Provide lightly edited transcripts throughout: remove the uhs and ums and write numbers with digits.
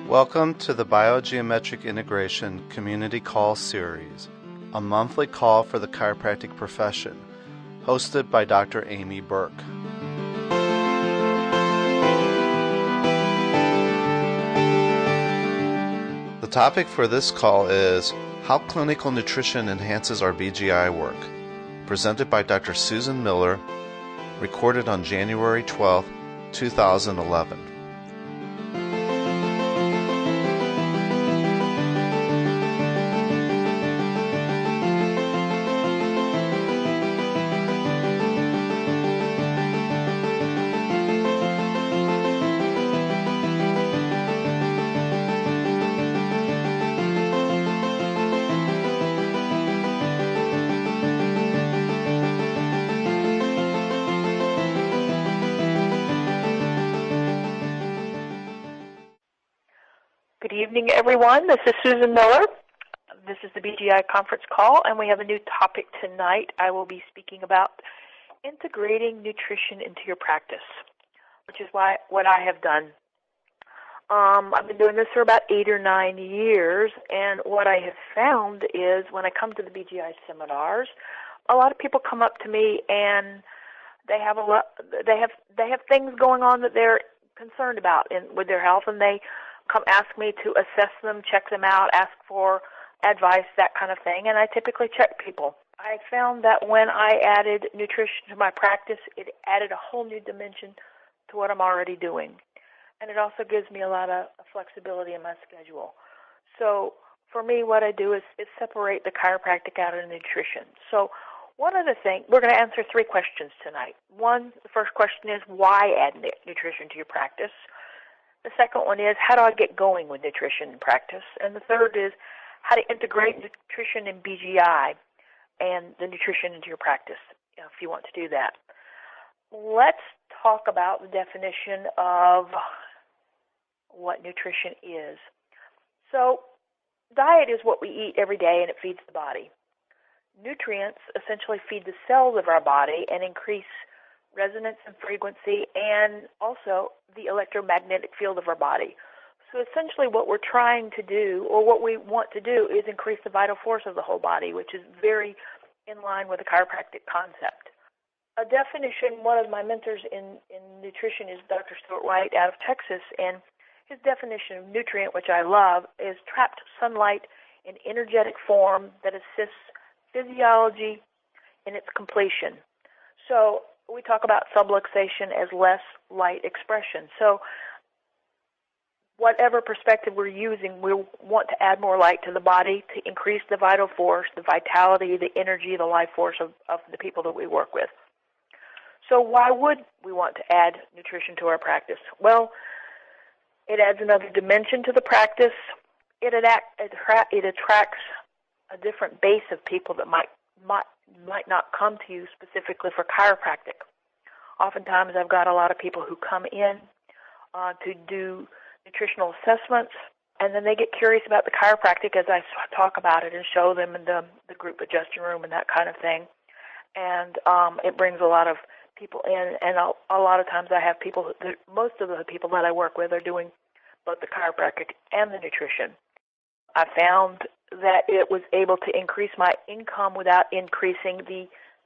Welcome to the Biogeometric Integration Community Call Series, a monthly call for the chiropractic profession, hosted by Dr. Amy Burke. The topic for this call is How Clinical Nutrition Enhances Our BGI Work, presented by Dr. Susan Miller, recorded on January 12, 2011. Good evening, everyone. This is Susan Miller. This is the BGI conference call, and we have a new topic tonight. I will be speaking about integrating nutrition into your practice, which is what I have done. I've been doing this for about 8 or 9 years, and what I have found is when I come to the BGI seminars, a lot of people come up to me and they have things going on that they're concerned about with their health, and they come ask me to assess them, check them out, ask for advice, that kind of thing, and I typically check people. I found that when I added nutrition to my practice, it added a whole new dimension to what I'm already doing, and it also gives me a lot of flexibility in my schedule. So for me, what I do is separate the chiropractic out of nutrition. So one of the things, we're going to answer 3 questions tonight. The first question is, why add nutrition to your practice? The second one is, how do I get going with nutrition in practice? And the third is, how to integrate nutrition in BGI and the nutrition into your practice, if you want to do that. Let's talk about the definition of what nutrition is. So, diet is what we eat every day, and it feeds the body. Nutrients essentially feed the cells of our body and increase resonance and frequency, and also the electromagnetic field of our body. So essentially what we're trying to do, or what we want to do, is increase the vital force of the whole body, which is very in line with the chiropractic concept. A definition, one of my mentors in nutrition is Dr. Stuart White out of Texas, and his definition of nutrient, which I love, is trapped sunlight in energetic form that assists physiology in its completion. So we talk about subluxation as less light expression. So whatever perspective we're using, we want to add more light to the body to increase the vital force, the vitality, the energy, the life force of the people that we work with. So why would we want to add nutrition to our practice? Well, it adds another dimension to the practice. It attracts a different base of people that might not come to you specifically for chiropractic. Oftentimes I've got a lot of people who come in to do nutritional assessments, and then they get curious about the chiropractic as I talk about it and show them in the group adjusting room and that kind of thing. And it brings a lot of people in, and a lot of times I have people, most of the people that I work with are doing both the chiropractic and the nutrition. I found that it was able to increase my income without increasing the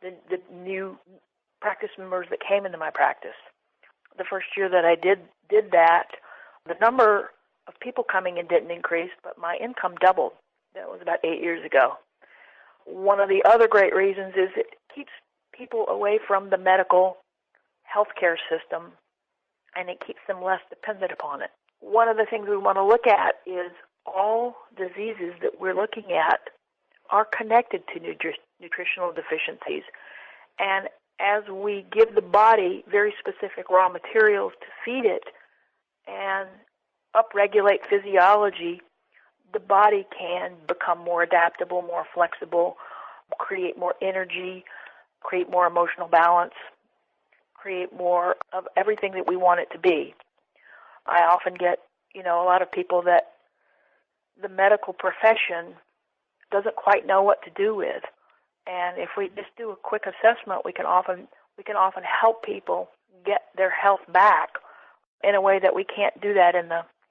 new practice members that came into my practice. The first year that I did that, the number of people coming in didn't increase, but my income doubled. That was about 8 years ago. One of the other great reasons is it keeps people away from the medical healthcare system, and it keeps them less dependent upon it. One of the things we want to look at is all diseases that we're looking at are connected to nutritional deficiencies. And as we give the body very specific raw materials to feed it and upregulate physiology, the body can become more adaptable, more flexible, create more energy, create more emotional balance, create more of everything that we want it to be. I often get, a lot of people that the medical profession doesn't quite know what to do with. And if we just do a quick assessment, we can often help people get their health back in a way that we can't do that in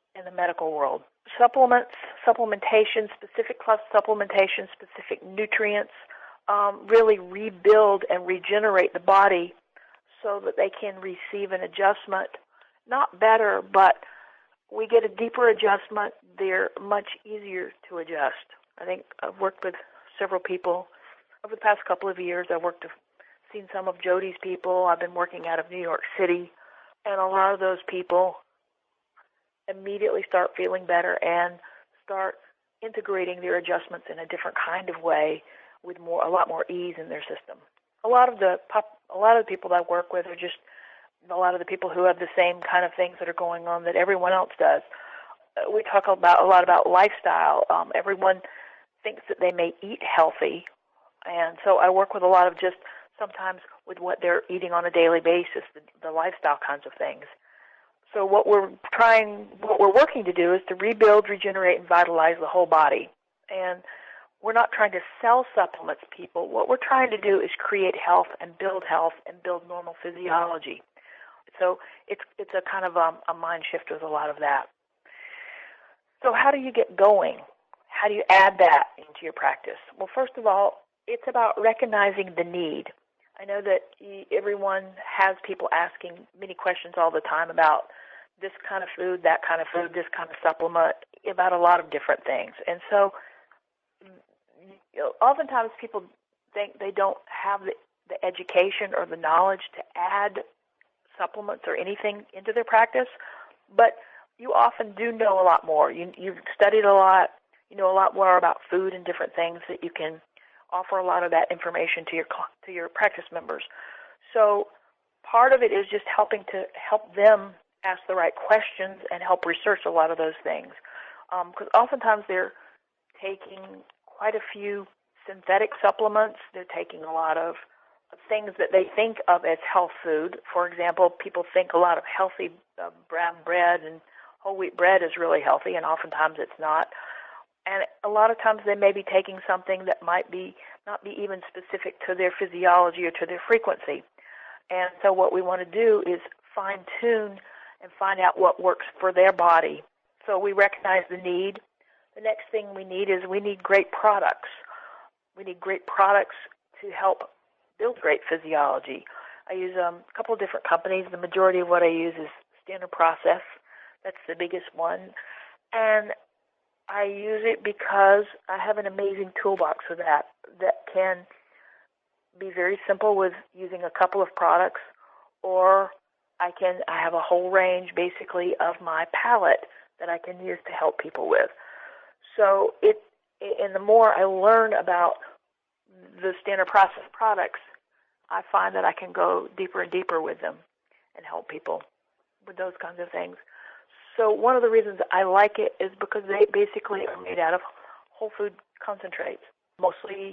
in the medical world. Supplements, supplementation, specific supplementation, specific nutrients, really rebuild and regenerate the body so that they can receive an adjustment, not better, but we get a deeper adjustment. They're much easier to adjust. I think I've worked with several people over the past couple of years. Seen some of Jody's people. I've been working out of New York City, and a lot of those people immediately start feeling better and start integrating their adjustments in a different kind of way with a lot more ease in their system. A lot of the people that I work with are just a lot of the people who have the same kind of things that are going on that everyone else does. We talk a lot about lifestyle. Everyone thinks that they may eat healthy, and so I work with a lot of just sometimes with what they're eating on a daily basis, the lifestyle kinds of things. So what we're working to do is to rebuild, regenerate, and vitalize the whole body. And we're not trying to sell supplements, people. What we're trying to do is create health and build normal physiology. So it's a kind of a mind shift with a lot of that. So how do you get going? How do you add that into your practice? Well, first of all, it's about recognizing the need. I know that everyone has people asking many questions all the time about this kind of food, that kind of food, this kind of supplement, about a lot of different things. And so oftentimes people think they don't have the education or the knowledge to add supplements or anything into their practice, but you often do know a lot more. You've studied a lot. You know a lot more about food and different things that you can offer a lot of that information to your practice members. So part of it is just helping to help them ask the right questions and help research a lot of those things. Because oftentimes they're taking quite a few synthetic supplements. They're taking a lot of things that they think of as health food. For example, people think a lot of healthy brown bread and whole wheat bread is really healthy, and oftentimes it's not. And a lot of times they may be taking something that might be not be even specific to their physiology or to their frequency. And so what we want to do is fine-tune and find out what works for their body. So we recognize the need. The next thing we need is we need great products. We need great products to help build great physiology. I use a couple of different companies. The majority of what I use is Standard Process. That's the biggest one. And I use it because I have an amazing toolbox for that can be very simple with using a couple of products, or I have a whole range basically of my palette that I can use to help people with. So and the more I learn about the Standard Process products, I find that I can go deeper and deeper with them and help people with those kinds of things. So one of the reasons I like it is because they basically are made out of whole food concentrates, mostly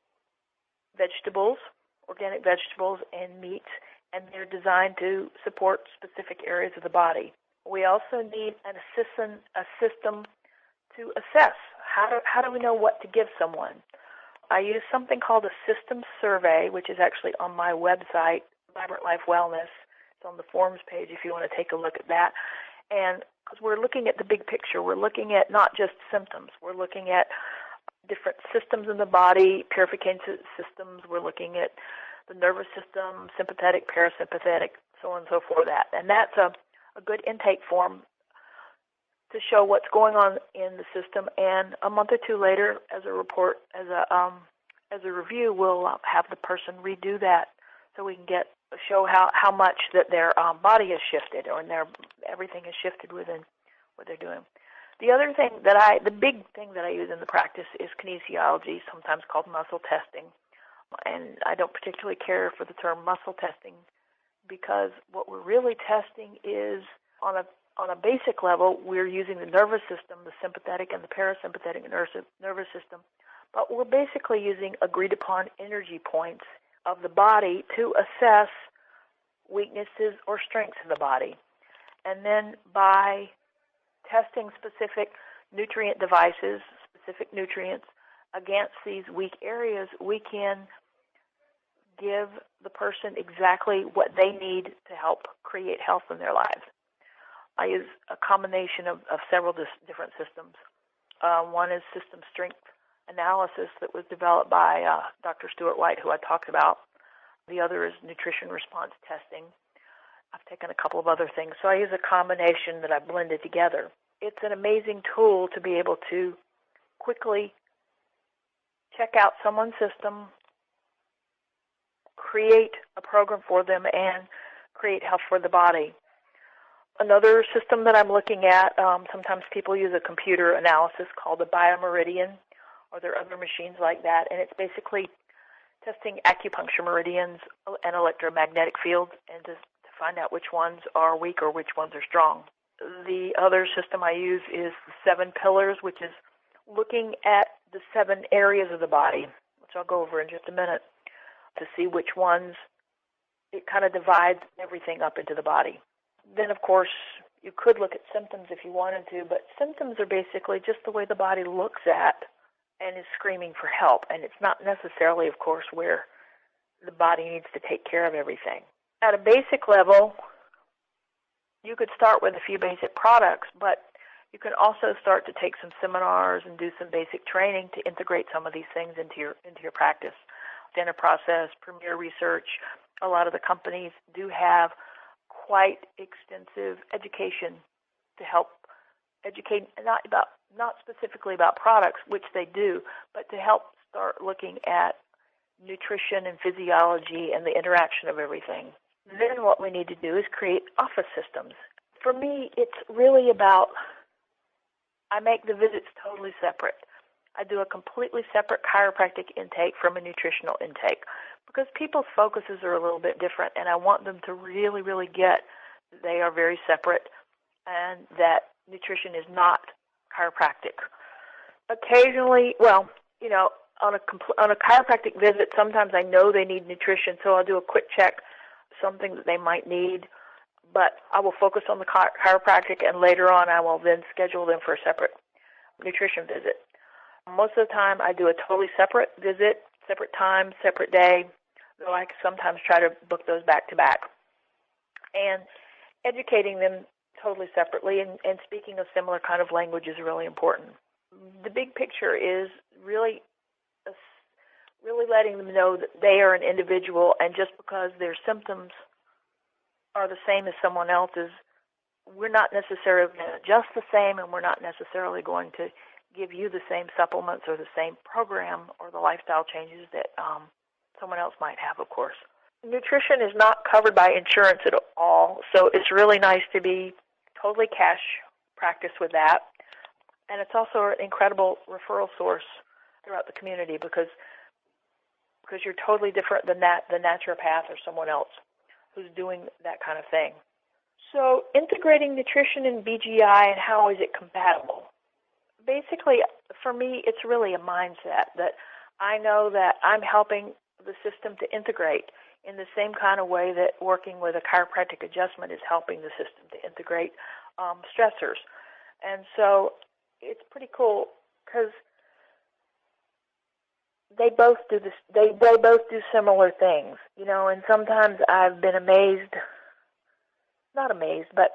vegetables, organic vegetables and meats, and they're designed to support specific areas of the body. We also need a system to assess. How do we know what to give someone? I use something called a systems survey, which is actually on my website, Vibrant Life Wellness. It's on the forums page if you want to take a look at that. And because we're looking at the big picture, we're looking at not just symptoms. We're looking at different systems in the body, purification systems. We're looking at the nervous system, sympathetic, parasympathetic, so on and so forth. And that's a good intake form to show what's going on in the system. And a month or two later, as a report, as a review, we'll have the person redo that so we can show how much that their body has shifted, or everything has shifted within what they're doing. The other thing the big thing that I use in the practice is kinesiology, sometimes called muscle testing. And I don't particularly care for the term muscle testing because what we're really testing is on a basic level, we're using the nervous system, the sympathetic and the parasympathetic nervous system, but we're basically using agreed upon energy points of the body to assess weaknesses or strengths in the body. And then by testing specific nutrient devices, specific nutrients against these weak areas, we can give the person exactly what they need to help create health in their lives. I use a combination of several different systems. One is system strength analysis that was developed by Dr. Stuart White, who I talked about. The other is nutrition response testing. I've taken a couple of other things. So I use a combination that I blended together. It's an amazing tool to be able to quickly check out someone's system, create a program for them, and create health for the body. Another system that I'm looking at, sometimes people use a computer analysis called the BioMeridian, or there are other machines like that, and it's basically testing acupuncture meridians and electromagnetic fields and to find out which ones are weak or which ones are strong. The other system I use is the 7 pillars, which is looking at the 7 areas of the body, which I'll go over in just a minute, to see which ones, it kind of divides everything up into the body. Then, of course, you could look at symptoms if you wanted to, but symptoms are basically just the way the body looks at and is screaming for help. And it's not necessarily, of course, where the body needs to take care of everything. At a basic level, you could start with a few basic products, but you can also start to take some seminars and do some basic training to integrate some of these things into your practice. Standard Process, Premier Research, a lot of the companies do have quite extensive education to help educate, not specifically about products, which they do, but to help start looking at nutrition and physiology and the interaction of everything. Then what we need to do is create office systems. For me, it's really about, I make the visits totally separate. I do a completely separate chiropractic intake from a nutritional intake because people's focuses are a little bit different, and I want them to really, really get that they are very separate and that nutrition is not chiropractic. Occasionally, well, you know, on a chiropractic visit, sometimes I know they need nutrition, so I'll do a quick check, something that they might need, but I will focus on the chiropractic, and later on I will then schedule them for a separate nutrition visit. Most of the time I do a totally separate visit, separate time, separate day, though I sometimes try to book those back to back. And educating them totally separately and speaking a similar kind of language is really important. The big picture is really letting them know that they are an individual, and just because their symptoms are the same as someone else's, we're not necessarily going to adjust the same, and we're not necessarily going to give you the same supplements or the same program or the lifestyle changes that someone else might have, of course. Nutrition is not covered by insurance at all, so it's really nice to be totally cash practice with that. And it's also an incredible referral source throughout the community because you're totally different than the naturopath or someone else who's doing that kind of thing. So integrating nutrition and BGI, and how is it compatible? Basically, for me, it's really a mindset that I know that I'm helping the system to integrate in the same kind of way that working with a chiropractic adjustment is helping the system to integrate stressors. And so it's pretty cool because they both do this. They both do similar things, you know. And sometimes I've been not amazed, but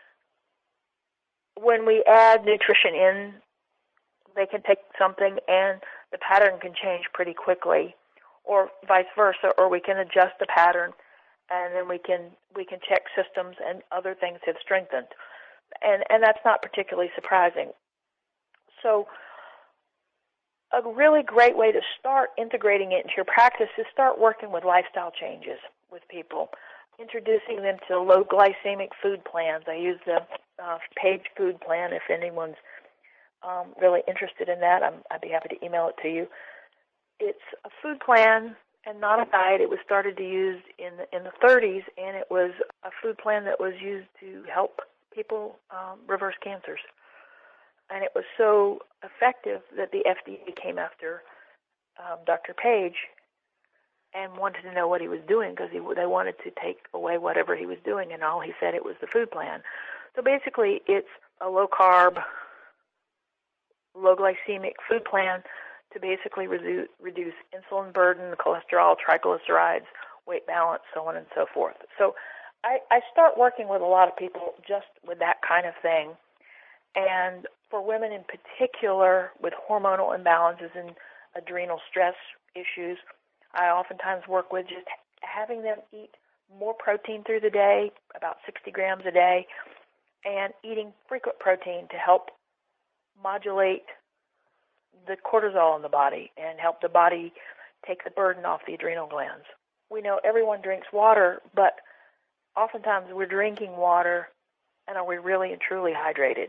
when we add nutrition in, they can take something and the pattern can change pretty quickly, or vice versa, or we can adjust the pattern and then we can check systems and other things have strengthened. And that's not particularly surprising. So a really great way to start integrating it into your practice is start working with lifestyle changes with people, introducing them to low glycemic food plans. I use the Page food plan. If anyone's really interested in that, I'd be happy to email it to you. It's a food plan and not a diet. It was started to use in the 30s, and it was a food plan that was used to help people reverse cancers. And it was so effective that the FDA came after Dr. Page and wanted to know what he was doing because they wanted to take away whatever he was doing, and all he said it was the food plan. So basically, it's a low-carb, low-glycemic food plan to basically reduce insulin burden, cholesterol, triglycerides, weight balance, so on and so forth. So I start working with a lot of people just with that kind of thing. And for women in particular with hormonal imbalances and adrenal stress issues, I oftentimes work with just having them eat more protein through the day, about 60 grams a day, and eating frequent protein to help modulate the cortisol in the body and help the body take the burden off the adrenal glands. We know everyone drinks water, but oftentimes we're drinking water, and are we really and truly hydrated?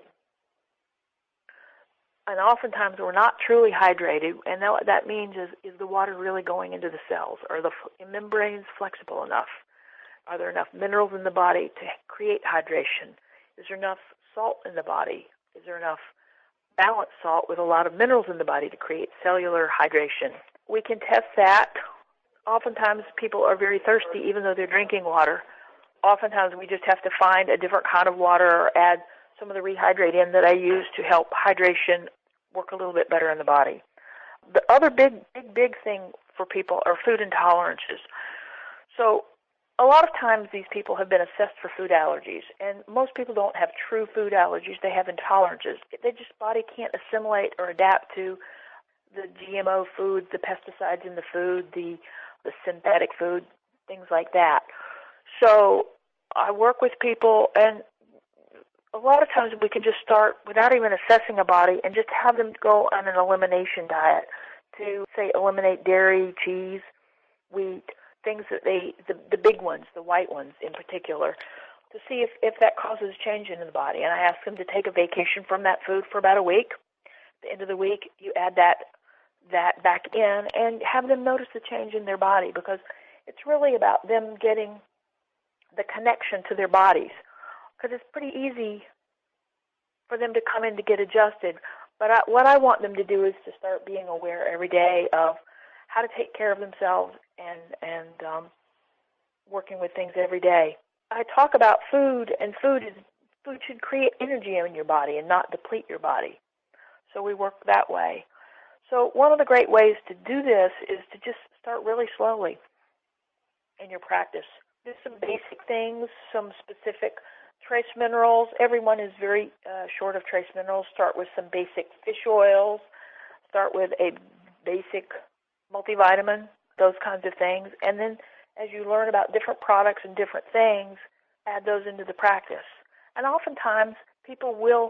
And oftentimes we're not truly hydrated, and what that means is the water really going into the cells? Are the membranes flexible enough? Are there enough minerals in the body to create hydration? Is there enough salt in the body? Is there enough balanced salt with a lot of minerals in the body to create cellular hydration? We can test that. Oftentimes people are very thirsty even though they're drinking water. Oftentimes we just have to find a different kind of water or add some of the Rehydrate in that I use to help hydration work a little bit better in the body. The other big thing for people are food intolerances. So a lot of times these people have been assessed for food allergies, and most people don't have true food allergies. They have intolerances. Their just body can't assimilate or adapt to the GMO foods, the pesticides in the food, the synthetic food, things like that. So I work with people, and a lot of times we can just start without even assessing a body and just have them go on an elimination diet to, say, eliminate dairy, cheese, wheat, things that the big ones, the white ones in particular, to see if that causes change in the body. And I ask them to take a vacation from that food for about a week. At the end of the week, you add that back in and have them notice the change in their body, because it's really about them getting the connection to their bodies. Because it's pretty easy for them to come in to get adjusted. But what I want them to do is to start being aware every day of how to take care of themselves and working with things every day. I talk about food, and food should create energy in your body and not deplete your body. So we work that way. So one of the great ways to do this is to just start really slowly in your practice. Do some basic things, some specific trace minerals. Everyone is very short of trace minerals. Start with some basic fish oils. Start with a basic multivitamin, those kinds of things. And then as you learn about different products and different things, add those into the practice. And oftentimes people will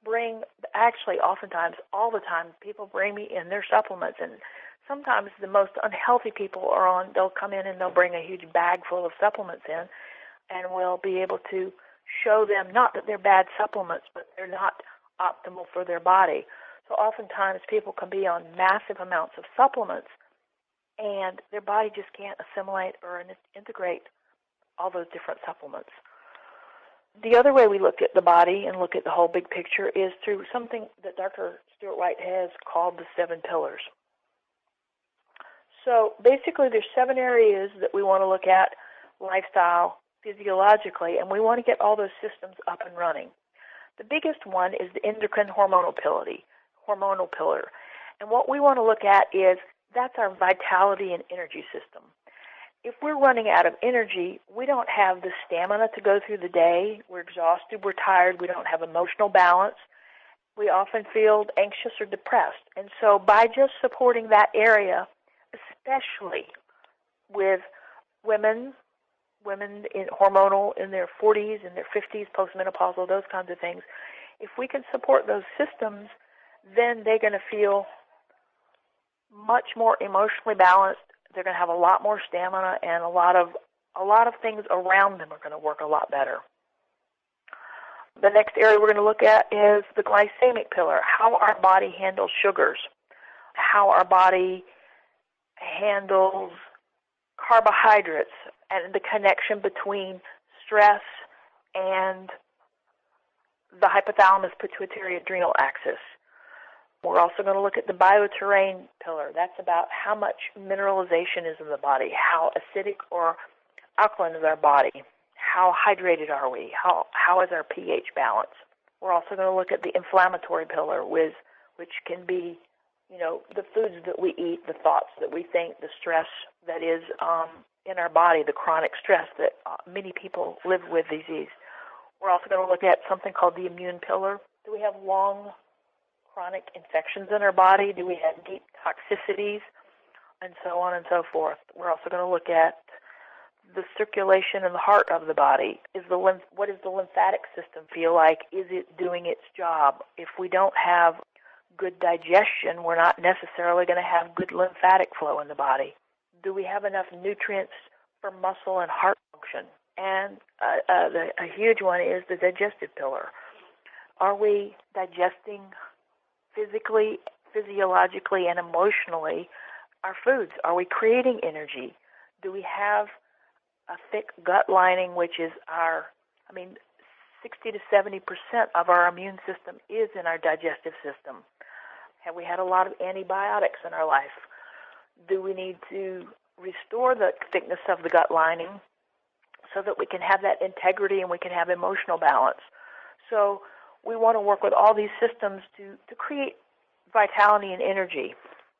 oftentimes, all the time, people bring me in their supplements. And sometimes the most unhealthy people they'll come in and they'll bring a huge bag full of supplements in, and we'll be able to show them not that they're bad supplements, but they're not optimal for their body. So oftentimes people can be on massive amounts of supplements, and their body just can't assimilate or integrate all those different supplements. The other way we look at the body and look at the whole big picture is through something that Dr. Stuart White has called the 7 pillars. So basically there's 7 areas that we want to look at, lifestyle, physiologically, and we want to get all those systems up and running. The biggest one is the endocrine hormonal pillar. And what we want to look at is that's our vitality and energy system. If we're running out of energy, we don't have the stamina to go through the day. We're exhausted, we're tired, we don't have emotional balance. We often feel anxious or depressed. And so by just supporting that area, especially with women in hormonal in their 40s, in their 50s, postmenopausal, those kinds of things, if we can support those systems, then they're going to feel much more emotionally balanced. They're going to have a lot more stamina, and a lot of things around them are going to work a lot better. The next area we're going to look at is the glycemic pillar, how our body handles sugars, how our body handles carbohydrates, and the connection between stress and the hypothalamus pituitary adrenal axis. We're also going to look at the bioterrain pillar. That's about how much mineralization is in the body, how acidic or alkaline is our body, how hydrated are we, how is our pH balance. We're also going to look at the inflammatory pillar, which can be, the foods that we eat, the thoughts that we think, the stress that is in our body, the chronic stress that many people live with disease. We're also going to look at something called the immune pillar. Do we have long chronic infections in our body? Do we have deep toxicities? And so on and so forth. We're also going to look at the circulation in the heart of the body. What does the lymphatic system feel like? Is it doing its job? If we don't have good digestion, we're not necessarily going to have good lymphatic flow in the body. Do we have enough nutrients for muscle and heart function? And a huge one is the digestive pillar. Are we digesting physically, physiologically, and emotionally our foods? Are we creating energy? Do we have a thick gut lining, which is 60 to 70% of our immune system is in our digestive system? Have we had a lot of antibiotics in our life? Do we need to restore the thickness of the gut lining so that we can have that integrity and we can have emotional balance? So we want to work with all these systems to create vitality and energy.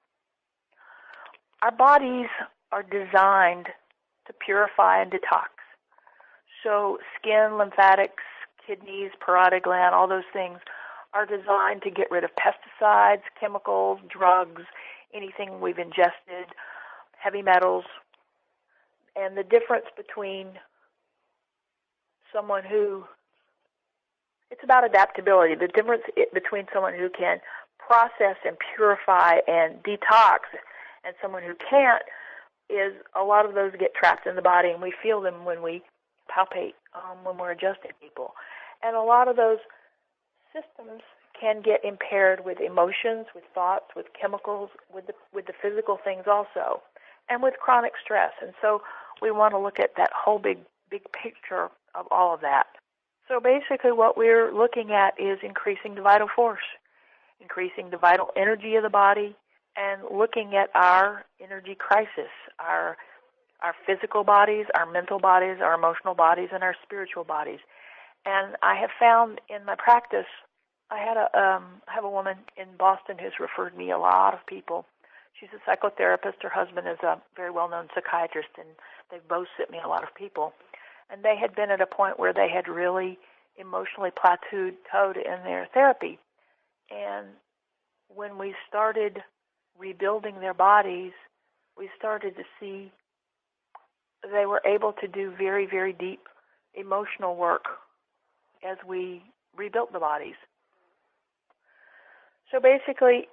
Our bodies are designed to purify and detox. So skin, lymphatics, kidneys, parotid gland, all those things are designed to get rid of pesticides, chemicals, drugs, anything we've ingested, heavy metals. And the difference between someone who, it's about adaptability. The difference between someone who can process and purify and detox and someone who can't is a lot of those get trapped in the body, and we feel them when we palpate, when we're adjusting people. And a lot of those systems can get impaired with emotions, with thoughts, with chemicals, with the physical things also, and with chronic stress. And so we want to look at that whole big picture of all of that. So basically what we're looking at is increasing the vital force, increasing the vital energy of the body, and looking at our energy crisis, our physical bodies, our mental bodies, our emotional bodies, and our spiritual bodies. And I have found in my practice, I have a woman in Boston who's referred me a lot of people. She's a psychotherapist. Her husband is a very well-known psychiatrist, and they've both sent me a lot of people. And they had been at a point where they had really emotionally plateaued in their therapy. And when we started rebuilding their bodies, we started to see they were able to do very, very deep emotional work as we rebuilt the bodies. So basically,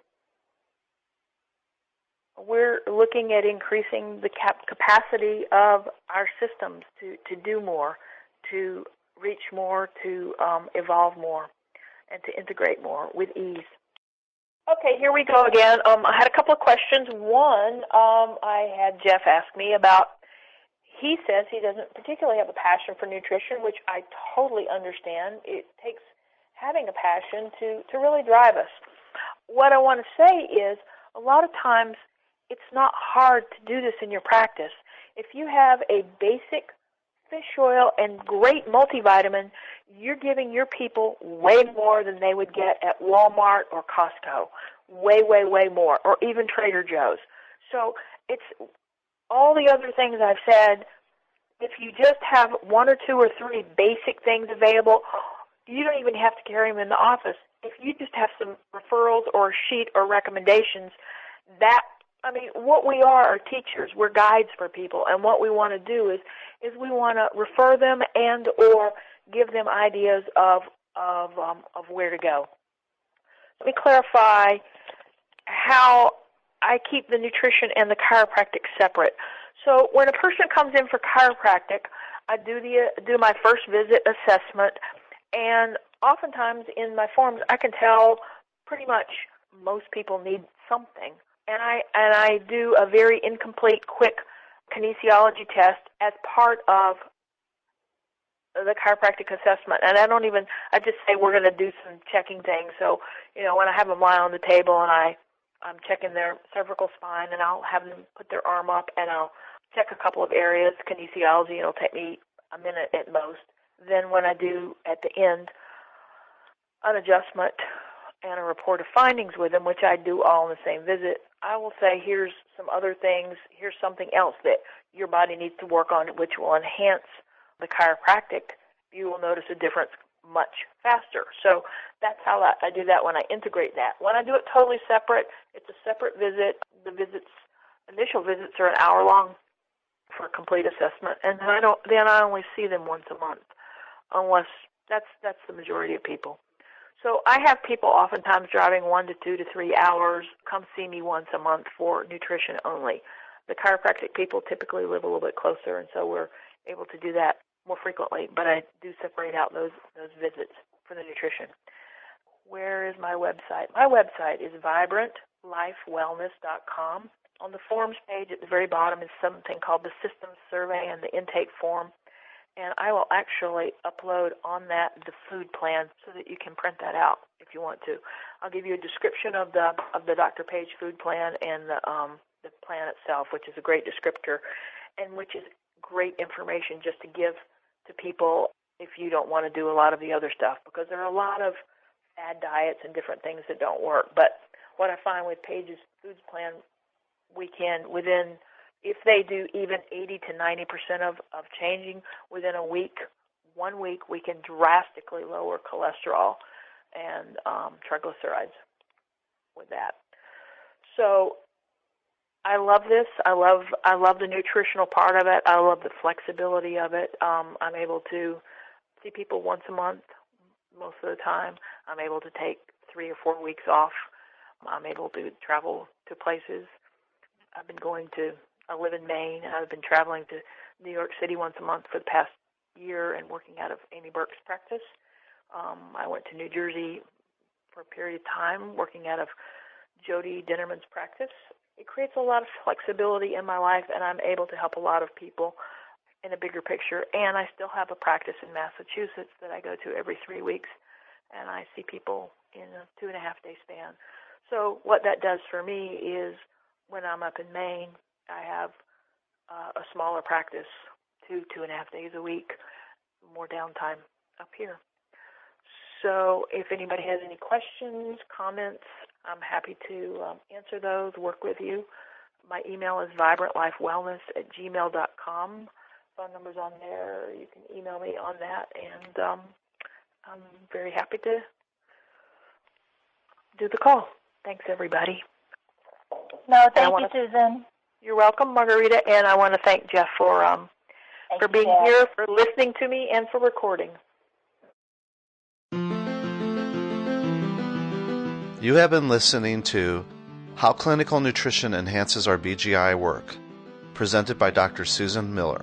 we're looking at increasing the capacity of our systems to do more, to reach more, to evolve more, and to integrate more with ease. Okay, here we go again. I had a couple of questions. One, I had Jeff ask me about, he says he doesn't particularly have a passion for nutrition, which I totally understand. It takes having a passion to really drive us. What I want to say is a lot of times it's not hard to do this in your practice. If you have a basic fish oil and great multivitamin, you're giving your people way more than they would get at Walmart or Costco. Way, way, way more, or even Trader Joe's. So it's all the other things I've said. If you just have one or two or three basic things available, you don't even have to carry them in the office. If you just have some referrals or a sheet or recommendations, what we are teachers. We're guides for people, and what we want to do is we want to refer them and or give them ideas of where to go. Let me clarify how I keep the nutrition and the chiropractic separate. So when a person comes in for chiropractic, I do my first visit assessment, and oftentimes in my forms I can tell pretty much most people need something. And I do a very incomplete, quick kinesiology test as part of the chiropractic assessment. And I just say we're going to do some checking things. So, when I have them lie on the table and I'm checking their cervical spine, and I'll have them put their arm up and I'll check a couple of areas, kinesiology. It'll take me a minute at most. Then when I do at the end an adjustment, and a report of findings with them, which I do all in the same visit, I will say, here's some other things, here's something else that your body needs to work on, which will enhance the chiropractic. You will notice a difference much faster. So that's how I do that when I integrate that. When I do it totally separate, it's a separate visit. The initial visits are an hour long for a complete assessment, and then I only see them once a month, unless that's the majority of people. So I have people oftentimes driving 1 to 2 to 3 hours come see me once a month for nutrition only. The chiropractic people typically live a little bit closer, and so we're able to do that more frequently, but I do separate out those visits for the nutrition. Where is my website? My website is vibrantlifewellness.com. On the forms page at the very bottom is something called the systems survey and the intake form, and I will actually upload on that the food plan so that you can print that out if you want to. I'll give you a description of the Dr. Page food plan and the plan itself, which is a great descriptor, and which is great information just to give to people if you don't want to do a lot of the other stuff, because there are a lot of fad diets and different things that don't work. But what I find with Page's Foods Plan, we can, if they do even 80 to 90% of changing within a week, 1 week, we can drastically lower cholesterol and triglycerides with that. So I love this. I love the nutritional part of it. I love the flexibility of it. I'm able to see people once a month most of the time. I'm able to take 3 or 4 weeks off. I'm able to travel to places. I live in Maine. I've been traveling to New York City once a month for the past year and working out of Amy Burke's practice. I went to New Jersey for a period of time working out of Jody Dinnerman's practice. It creates a lot of flexibility in my life, and I'm able to help a lot of people in a bigger picture. And I still have a practice in Massachusetts that I go to every 3 weeks, and I see people in a 2.5-day span. So what that does for me is when I'm up in Maine, I have a smaller practice, 2.5 days a week, more downtime up here. So if anybody has any questions, comments, I'm happy to answer those, work with you. My email is vibrantlifewellness@gmail.com. Phone number's on there. You can email me on that, and I'm very happy to do the call. Thanks, everybody. No, thank you, Susan. You're welcome, Margarita, and I want to thank Jeff for being here, for listening to me, and for recording. You have been listening to How Clinical Nutrition Enhances Our BGI Work, presented by Dr. Susan Miller.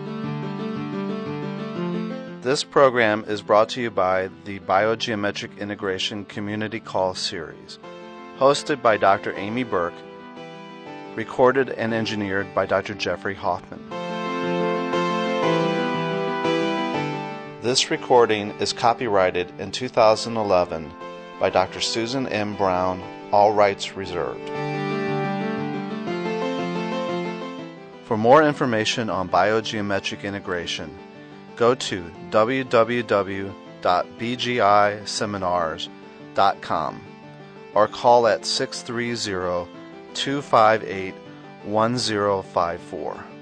This program is brought to you by the Biogeometric Integration Community Call Series, hosted by Dr. Amy Burke, recorded and engineered by Dr. Jeffrey Hoffman. This recording is copyrighted in 2011 by Dr. Susan M. Brown, all rights reserved. For more information on biogeometric integration, go to www.bgiseminars.com or call at 630-258-1054.